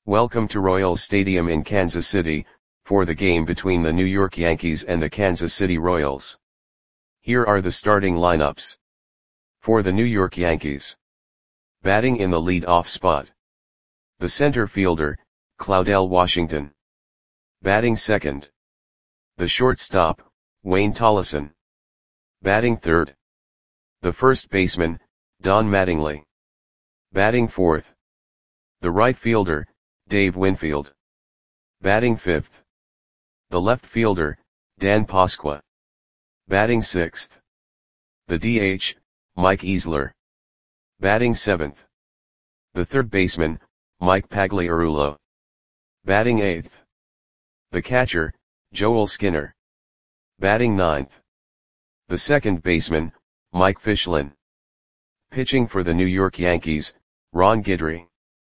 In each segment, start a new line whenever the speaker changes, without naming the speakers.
Welcome to Royals Stadium in Kansas City, for the game between the New York Yankees and the Kansas City Royals. Here are the starting lineups. For the New York Yankees. Batting in the lead-off spot. The center fielder, Claudell Washington. Batting second. The shortstop, Wayne Tolleson. Batting third. The first baseman, Don Mattingly. Batting fourth. The right fielder, Dave Winfield. Batting fifth. The left fielder, Dan Pasqua. Batting sixth. The DH, Mike Easler. Batting seventh. The third baseman, Mike Pagliarulo. Batting eighth. The catcher, Joel Skinner. Batting ninth. The second baseman, Mike Fichlin. Pitching for the New York Yankees, Ron Guidry.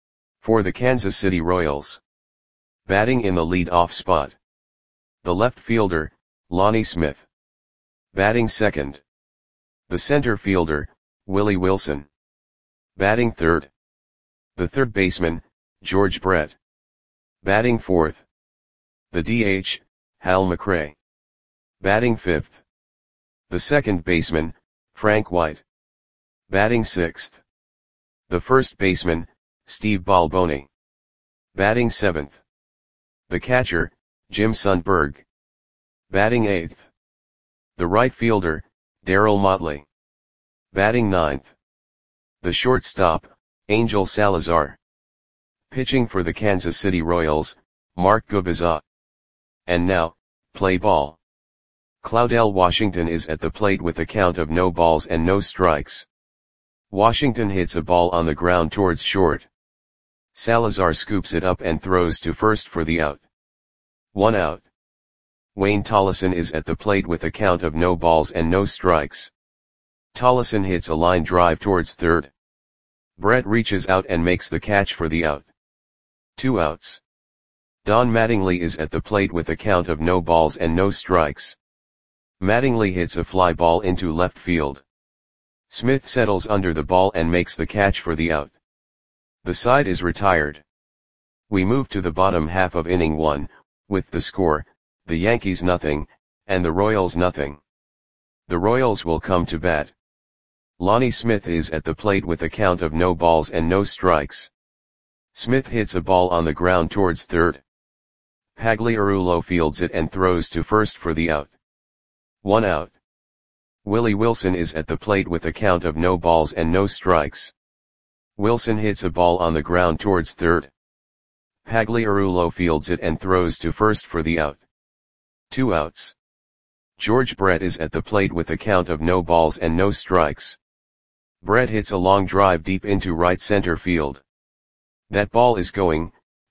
For the Kansas City Royals. Batting in the lead-off spot. The left fielder, Lonnie Smith. Batting second. The center fielder, Willie Wilson. Batting third. The third baseman, George Brett. Batting fourth. The DH, Hal McRae. Batting fifth. The second baseman, Frank White. Batting sixth. The first baseman, Steve Balboni. Batting seventh. The catcher, Jim Sundberg. Batting eighth. The right fielder, Darryl Motley. Batting ninth. The shortstop, Angel Salazar. Pitching for the Kansas City Royals, Mark Gubicza. And now, play ball. Claudell Washington is at the plate with a count of no balls and no strikes. Washington hits a ball on the ground towards short. Salazar scoops it up and throws to first for the out. 1 out. Wayne Tolleson is at the plate with a count of no balls and no strikes. Tolleson hits a line drive towards third. Brett reaches out and makes the catch for the out. 2 outs. Don Mattingly is at the plate with a count of no balls and no strikes. Mattingly hits a fly ball into left field. Smith settles under the ball and makes the catch for the out. The side is retired. We move to the bottom half of inning 1, with the score, the Yankees nothing, and the Royals nothing. The Royals will come to bat. Lonnie Smith is at the plate with a count of no balls and no strikes. Smith hits a ball on the ground towards third. Pagliarulo fields it and throws to first for the out. 1 out. Willie Wilson is at the plate with a count of no balls and no strikes. Wilson hits a ball on the ground towards third. Pagliarulo fields it and throws to first for the out. 2 outs. George Brett is at the plate with a count of no balls and no strikes. Brett hits a long drive deep into right center field. That ball is gone.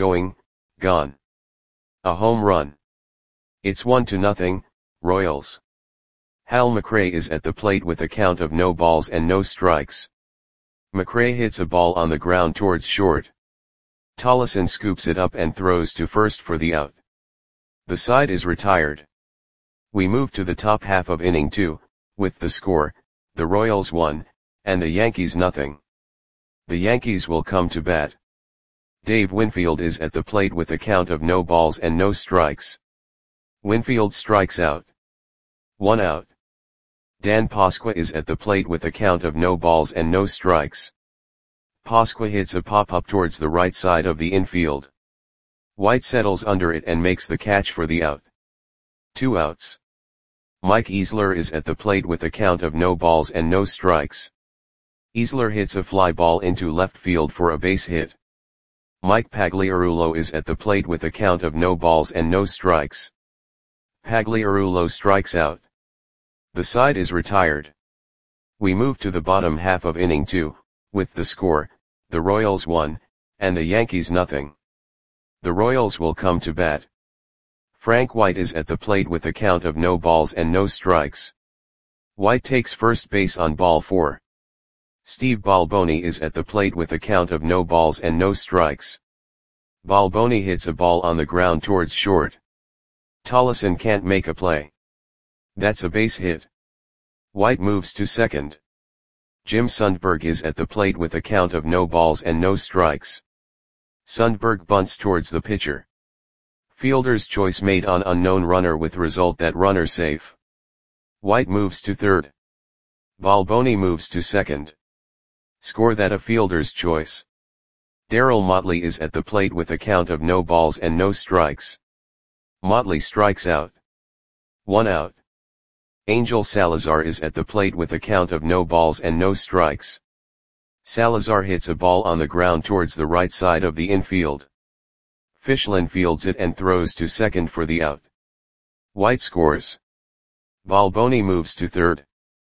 A home run. It's 1-0, Royals. Hal McRae is at the plate with a count of no balls and no strikes. McRae hits a ball on the ground towards short. Tolleson scoops it up and throws to first for the out. The side is retired. We move to the top half of inning 2, with the score, the Royals 1, and the Yankees nothing. The Yankees will come to bat. Dave Winfield is at the plate with a count of no balls and no strikes. Winfield strikes out. 1 out. Dan Pasqua is at the plate with a count of no balls and no strikes. Pasqua hits a pop-up towards the right side of the infield. White settles under it and makes the catch for the out. 2 outs. Mike Easler is at the plate with a count of no balls and no strikes. Easler hits a fly ball into left field for a base hit. Mike Pagliarulo is at the plate with a count of no balls and no strikes. Pagliarulo strikes out. The side is retired. We move to the bottom half of inning 2, with the score, the Royals 1, and the Yankees nothing. The Royals will come to bat. Frank White is at the plate with a count of no balls and no strikes. White takes first base on ball 4. Steve Balboni is at the plate with a count of no balls and no strikes. Balboni hits a ball on the ground towards short. Tolleson can't make a play. That's a base hit. White moves to second. Jim Sundberg is at the plate with a count of no balls and no strikes. Sundberg bunts towards the pitcher. Fielder's choice made on unknown runner with result that runner safe. White moves to third. Balboni moves to second. Score that a fielder's choice. Darryl Motley is at the plate with a count of no balls and no strikes. Motley strikes out. 1 out. Angel Salazar is at the plate with a count of no balls and no strikes. Salazar hits a ball on the ground towards the right side of the infield. Fischlin fields it and throws to second for the out. White scores. Balboni moves to third.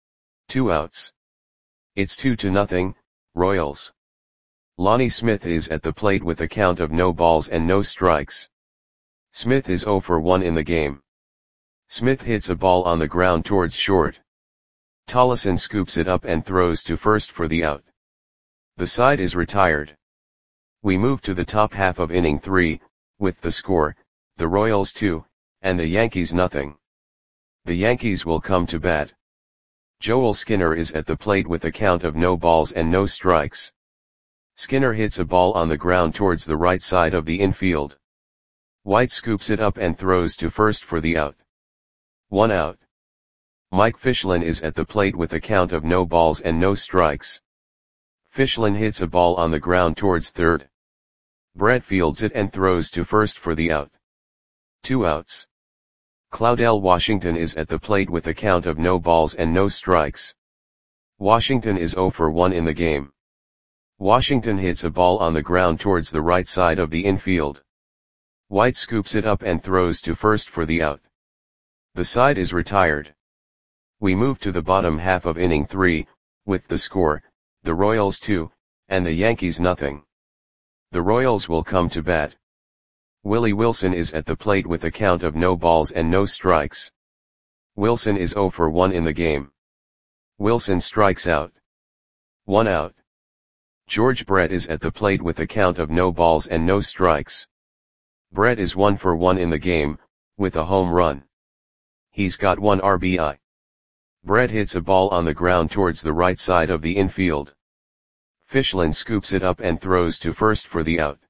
2 outs. It's 2-0, Royals. Lonnie Smith is at the plate with a count of no balls and no strikes. Smith is 0 for 1 in the game. Smith hits a ball on the ground towards short. Tollison scoops it up and throws to first for the out. The side is retired. We move to the top half of inning 3, with the score, the Royals 2, and the Yankees nothing. The Yankees will come to bat. Joel Skinner is at the plate with a count of no balls and no strikes. Skinner hits a ball on the ground towards the right side of the infield. White scoops it up and throws to first for the out. 1 out. Mike Fischlin is at the plate with a count of no balls and no strikes. Fischlin hits a ball on the ground towards third. Brett fields it and throws to first for the out. 2 outs. Claudell Washington is at the plate with a count of no balls and no strikes. Washington is 0 for 1 in the game. Washington hits a ball on the ground towards the right side of the infield. White scoops it up and throws to first for the out. The side is retired. We move to the bottom half of inning 3, with the score, the Royals 2, and the Yankees nothing. The Royals will come to bat. Willie Wilson is at the plate with a count of no balls and no strikes. Wilson is 0 for 1 in the game. Wilson strikes out. 1 out. George Brett is at the plate with a count of no balls and no strikes. Brett is 1 for 1 in the game, with a home run. He's got 1 RBI. Brett hits a ball on the ground towards the right side of the infield. Fischlin scoops it up and throws to first for the out.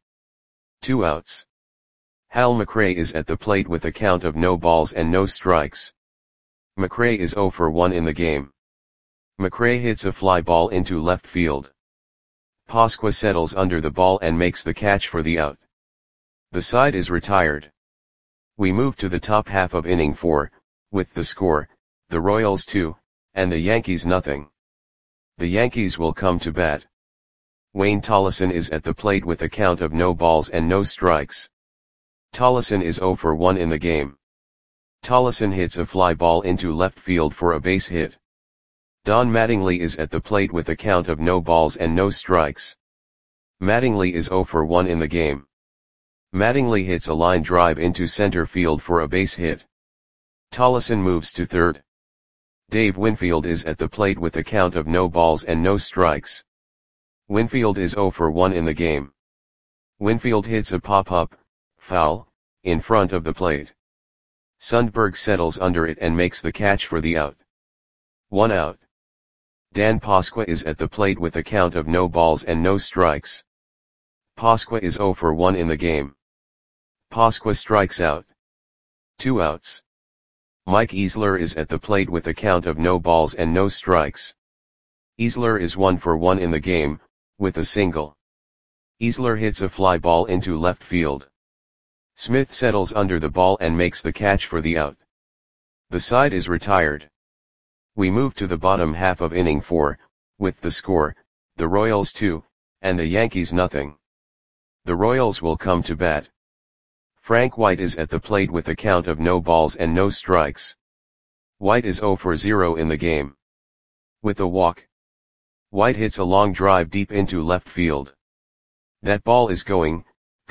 2 outs. Hal McRae is at the plate with a count of no balls and no strikes. McRae is 0 for 1 in the game. McRae hits a fly ball into left field. Pasqua settles under the ball and makes the catch for the out. The side is retired. We move to the top half of inning 4, with the score, the Royals 2, and the Yankees nothing. The Yankees will come to bat. Wayne Tollison is at the plate with a count of no balls and no strikes. Tollison is 0 for 1 in the game. Tollison hits a fly ball into left field for a base hit. Don Mattingly is at the plate with a count of no balls and no strikes. Mattingly is 0 for 1 in the game. Mattingly hits a line drive into center field for a base hit. Tollison moves to third. Dave Winfield is at the plate with a count of no balls and no strikes. Winfield is 0 for 1 in the game. Winfield hits a pop-up, foul, in front of the plate. Sundberg settles under it and makes the catch for the out. 1 out. Dan Pasqua is at the plate with a count of no balls and no strikes. Pasqua is 0 for 1 in the game. Pasqua strikes out. 2 outs. Mike Easler is at the plate with a count of no balls and no strikes. Easler is 1 for 1 in the game, with a single. Easler hits a fly ball into left field. Smith settles under the ball and makes the catch for the out. The side is retired. We move to the bottom half of inning 4, with the score, the Royals 2, and the Yankees nothing. The Royals will come to bat. Frank White is at the plate with a count of no balls and no strikes. White is 0 for 0 in the game. With a walk. White hits a long drive deep into left field. That ball is going,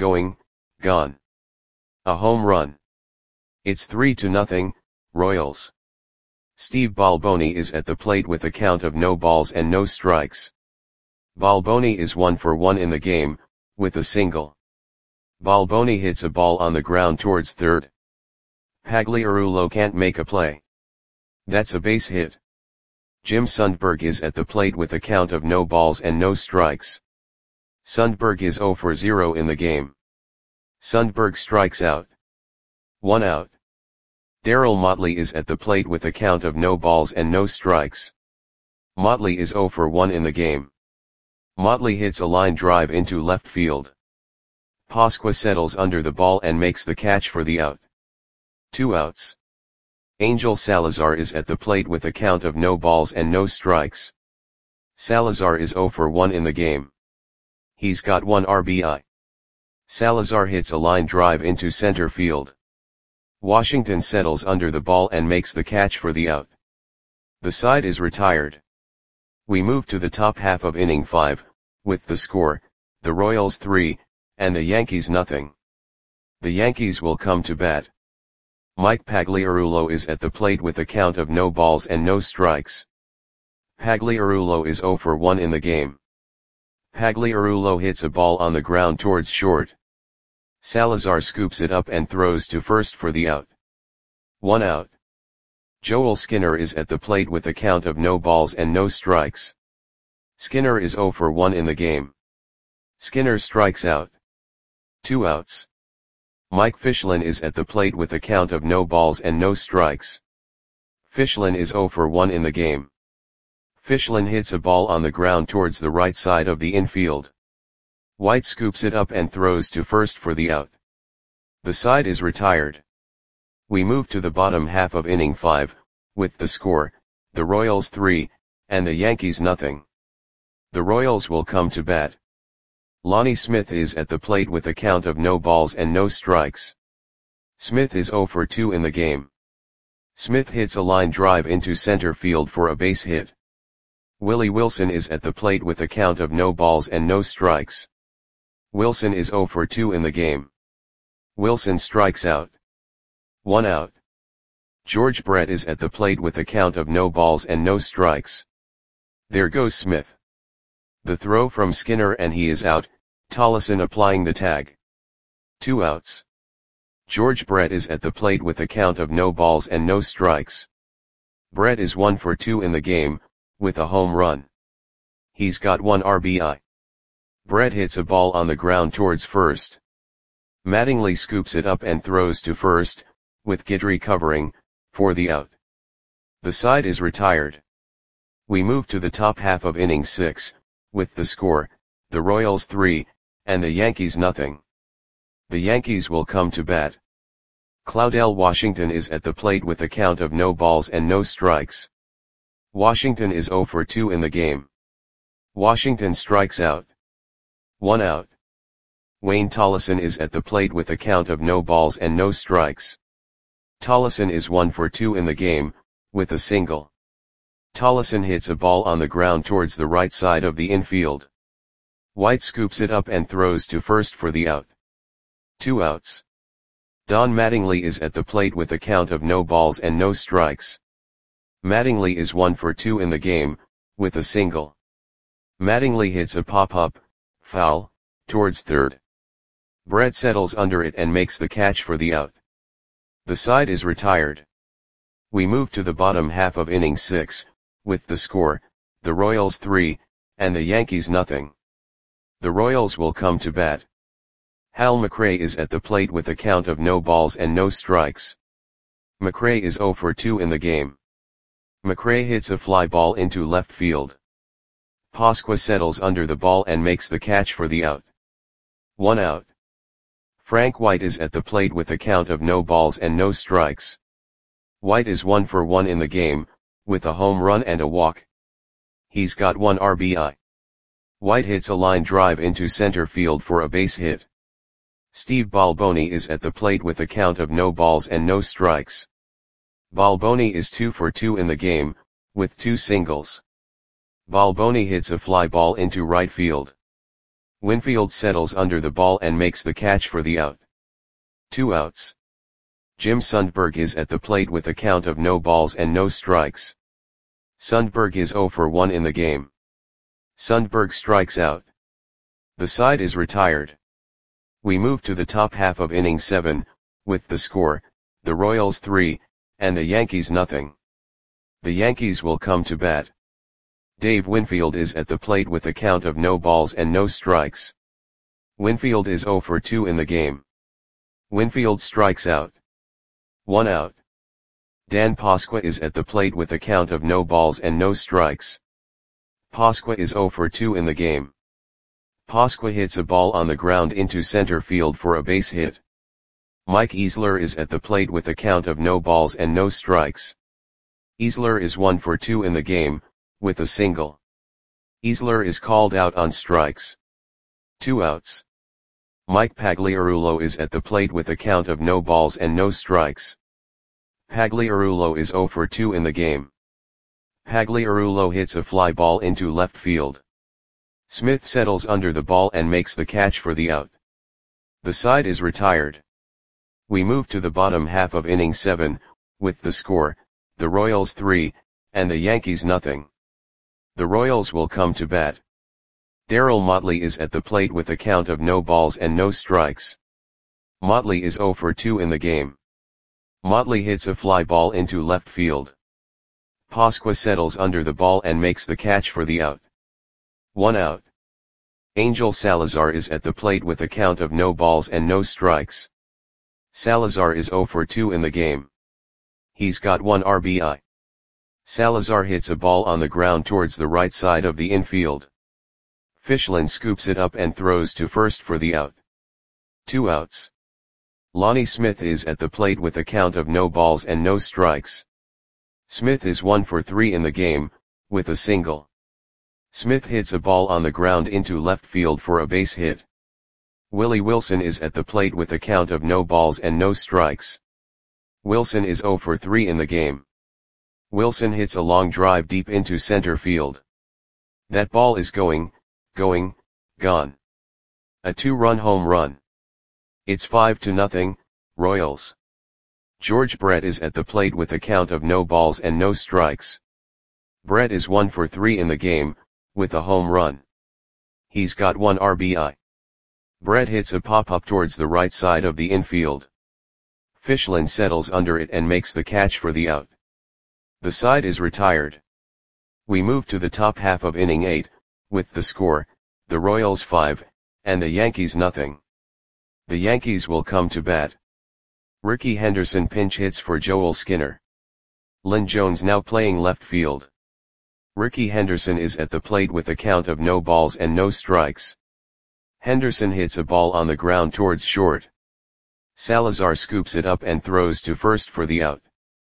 gone. A home run. It's 3-0, Royals. Steve Balboni is at the plate with a count of no balls and no strikes. Balboni is 1 for 1 in the game, with a single. Balboni hits a ball on the ground towards third. Pagliarulo can't make a play. That's a base hit. Jim Sundberg is at the plate with a count of no balls and no strikes. Sundberg is 0 for 0 in the game. Sundberg strikes out. 1 out. Darryl Motley is at the plate with a count of no balls and no strikes. Motley is 0 for 1 in the game. Motley hits a line drive into left field. Pasqua settles under the ball and makes the catch for the out. 2 outs. Angel Salazar is at the plate with a count of no balls and no strikes. Salazar is 0 for 1 in the game. He's got 1 RBI. Salazar hits a line drive into center field. Washington settles under the ball and makes the catch for the out. The side is retired. We move to the top half of inning 5, with the score, the Royals 3, and the Yankees nothing. The Yankees will come to bat. Mike Pagliarulo is at the plate with a count of no balls and no strikes. Pagliarulo is 0 for 1 in the game. Pagliarulo hits a ball on the ground towards short. Salazar scoops it up and throws to first for the out. 1 out. Joel Skinner is at the plate with a count of no balls and no strikes. Skinner is 0 for 1 in the game. Skinner strikes out. 2 outs. Mike Fichlin is at the plate with a count of no balls and no strikes. Fichlin is 0 for 1 in the game. Fichlin hits a ball on the ground towards the right side of the infield. White scoops it up and throws to first for the out. The side is retired. We move to the bottom half of inning 5, with the score, the Royals 3, and the Yankees nothing. The Royals will come to bat. Lonnie Smith is at the plate with a count of no balls and no strikes. Smith is 0 for 2 in the game. Smith hits a line drive into center field for a base hit. Willie Wilson is at the plate with a count of no balls and no strikes. Wilson is 0 for 2 in the game. Wilson strikes out. 1 out. George Brett is at the plate with a count of no balls and no strikes. There goes Smith. The throw from Skinner and he is out, Tollison applying the tag. 2 outs. George Brett is at the plate with a count of no balls and no strikes. Brett is 1 for 2 in the game, with a home run. He's got 1 RBI. Brett hits a ball on the ground towards first. Mattingly scoops it up and throws to first, with Guidry covering, for the out. The side is retired. We move to the top half of inning 6, with the score, the Royals 3, and the Yankees nothing. The Yankees will come to bat. Claudell Washington is at the plate with a count of no balls and no strikes. Washington is 0 for 2 in the game. Washington strikes out. 1 out. Wayne Tollison is at the plate with a count of no balls and no strikes. Tollison is 1 for 2 in the game, with a single. Tollison hits a ball on the ground towards the right side of the infield. White scoops it up and throws to first for the out. 2 outs. Don Mattingly is at the plate with a count of no balls and no strikes. Mattingly is 1 for 2 in the game, with a single. Mattingly hits a pop-up, foul, towards third. Brett settles under it and makes the catch for the out. The side is retired. We move to the bottom half of inning 6, with the score, the Royals 3, and the Yankees nothing. The Royals will come to bat. Hal McRae is at the plate with a count of no balls and no strikes. McRae is 0 for 2 in the game. McRae hits a fly ball into left field. Pasqua settles under the ball and makes the catch for the out. 1 out. Frank White is at the plate with a count of no balls and no strikes. White is 1 for 1 in the game, with a home run and a walk. He's got 1 RBI. White hits a line drive into center field for a base hit. Steve Balboni is at the plate with a count of no balls and no strikes. Balboni is 2 for 2 in the game, with 2 singles. Balboni hits a fly ball into right field. Winfield settles under the ball and makes the catch for the out. 2 outs. Jim Sundberg is at the plate with a count of no balls and no strikes. Sundberg is 0 for 1 in the game. Sundberg strikes out. The side is retired. We move to the top half of inning 7, with the score, the Royals 3, and the Yankees nothing. The Yankees will come to bat. Dave Winfield is at the plate with a count of no balls and no strikes. Winfield is 0 for 2 in the game. Winfield strikes out. 1 out. Dan Pasqua is at the plate with a count of no balls and no strikes. Pasqua is 0 for 2 in the game. Pasqua hits a ball on the ground into center field for a base hit. Mike Easler is at the plate with a count of no balls and no strikes. Easler is 1 for 2 in the game, with a single. Easler is called out on strikes. 2 outs. Mike Pagliarulo is at the plate with a count of no balls and no strikes. Pagliarulo is 0 for 2 in the game. Pagliarulo hits a fly ball into left field. Smith settles under the ball and makes the catch for the out. The side is retired. We move to the bottom half of inning 7, with the score, the Royals 3, and the Yankees nothing. The Royals will come to bat. Darryl Motley is at the plate with a count of no balls and no strikes. Motley is 0 for 2 in the game. Motley hits a fly ball into left field. Pasqua settles under the ball and makes the catch for the out. 1 out. Angel Salazar is at the plate with a count of no balls and no strikes. Salazar is 0 for 2 in the game. He's got 1 RBI. Salazar hits a ball on the ground towards the right side of the infield. Fichlin scoops it up and throws to first for the out. 2 outs. Lonnie Smith is at the plate with a count of no balls and no strikes. Smith is 1 for 3 in the game, with a single. Smith hits a ball on the ground into left field for a base hit. Willie Wilson is at the plate with a count of no balls and no strikes. Wilson is 0 for 3 in the game. Wilson hits a long drive deep into center field. That ball is gone. A 2-run home run. It's 5-0, Royals. George Brett is at the plate with a count of no balls and no strikes. Brett is 1 for 3 in the game, with a home run. He's got 1 RBI. Brett hits a pop-up towards the right side of the infield. Fichlin settles under it and makes the catch for the out. The side is retired. We move to the top half of inning 8, with the score, the Royals 5, and the Yankees nothing. The Yankees will come to bat. Ricky Henderson pinch hits for Joel Skinner. Lynn Jones now playing left field. Ricky Henderson is at the plate with a count of no balls and no strikes. Henderson hits a ball on the ground towards short. Salazar scoops it up and throws to first for the out.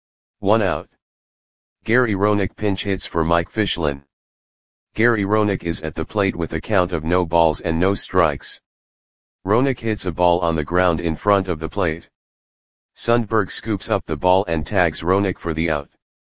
1 out. Gary Roenick pinch hits for Mike Fichlin. Gary Roenick is at the plate with a count of no balls and no strikes. Roenick hits a ball on the ground in front of the plate. Sundberg scoops up the ball and tags Roenick for the out.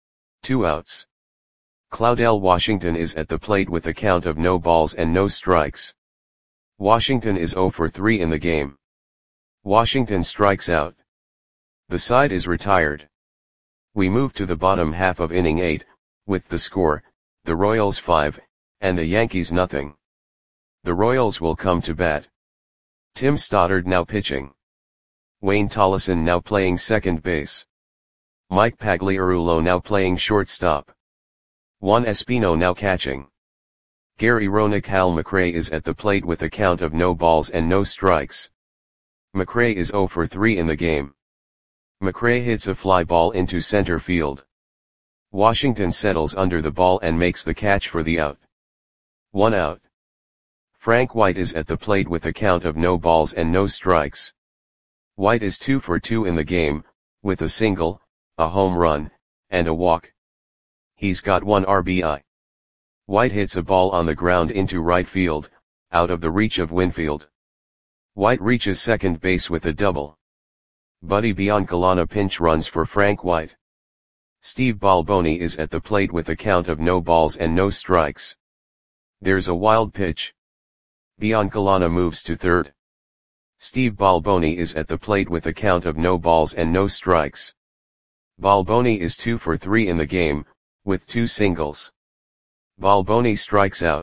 2 outs. Claudell Washington is at the plate with a count of no balls and no strikes. Washington is 0 for 3 in the game. Washington strikes out. The side is retired. We move to the bottom half of inning 8, with the score, the Royals 5, and the Yankees nothing. The Royals will come to bat. Tim Stoddard now pitching. Wayne Tollison now playing second base. Mike Pagliarulo now playing shortstop. Juan Espino now catching. Gary Roenick. Hal McRae is at the plate with a count of no balls and no strikes. McRae is 0 for 3 in the game. McRae hits a fly ball into center field. Washington settles under the ball and makes the catch for the out. 1 out. Frank White is at the plate with a count of no balls and no strikes. White is 2 for 2 in the game, with a single, a home run, and a walk. He's got 1 RBI. White hits a ball on the ground into right field, out of the reach of Winfield. White reaches second base with a double. Buddy Biancalana pinch runs for Frank White. Steve Balboni is at the plate with a count of no balls and no strikes. There's a wild pitch. Biancalana moves to third. Steve Balboni is at the plate with a count of no balls and no strikes. Balboni is 2 for 3 in the game, with 2 singles. Balboni strikes out.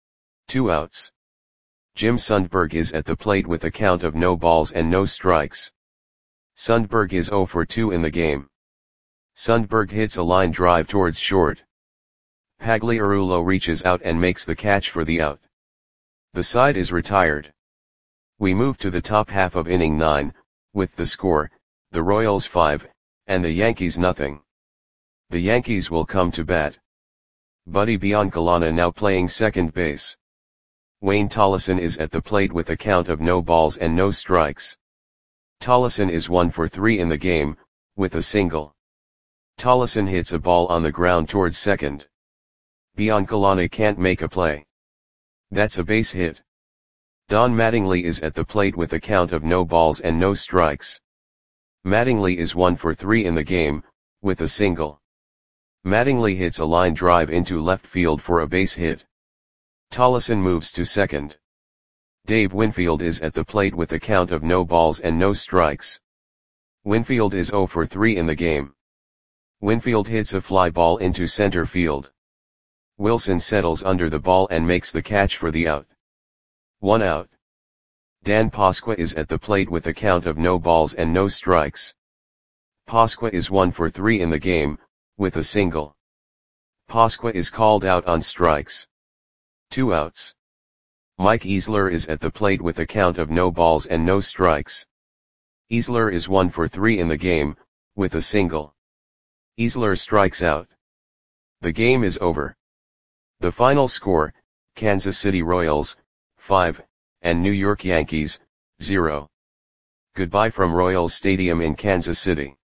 2 outs. Jim Sundberg is at the plate with a count of no balls and no strikes. Sundberg is 0 for 2 in the game. Sundberg hits a line drive towards short. Pagliarulo reaches out and makes the catch for the out. The side is retired. We move to the top half of inning 9, with the score, the Royals 5, and the Yankees nothing. The Yankees will come to bat. Buddy Biancalana now playing second base. Wayne Tolleson is at the plate with a count of no balls and no strikes. Tolleson is 1 for 3 in the game, with a single. Tolleson hits a ball on the ground towards second. Biancalana can't make a play. That's a base hit. Don Mattingly is at the plate with a count of no balls and no strikes. Mattingly is 1 for 3 in the game, with a single. Mattingly hits a line drive into left field for a base hit. Tolleson moves to second. Dave Winfield is at the plate with a count of no balls and no strikes. Winfield is 0 for 3 in the game. Winfield hits a fly ball into center field. Wilson settles under the ball and makes the catch for the out. 1 out. Dan Pasqua is at the plate with a count of no balls and no strikes. Pasqua is 1 for 3 in the game, with a single. Pasqua is called out on strikes. 2 outs. Mike Easler is at the plate with a count of no balls and no strikes. Easler is 1 for 3 in the game, with a single. Easler strikes out. The game is over. The final score, Kansas City Royals, 5, and New York Yankees, 0. Goodbye from Royals Stadium in Kansas City.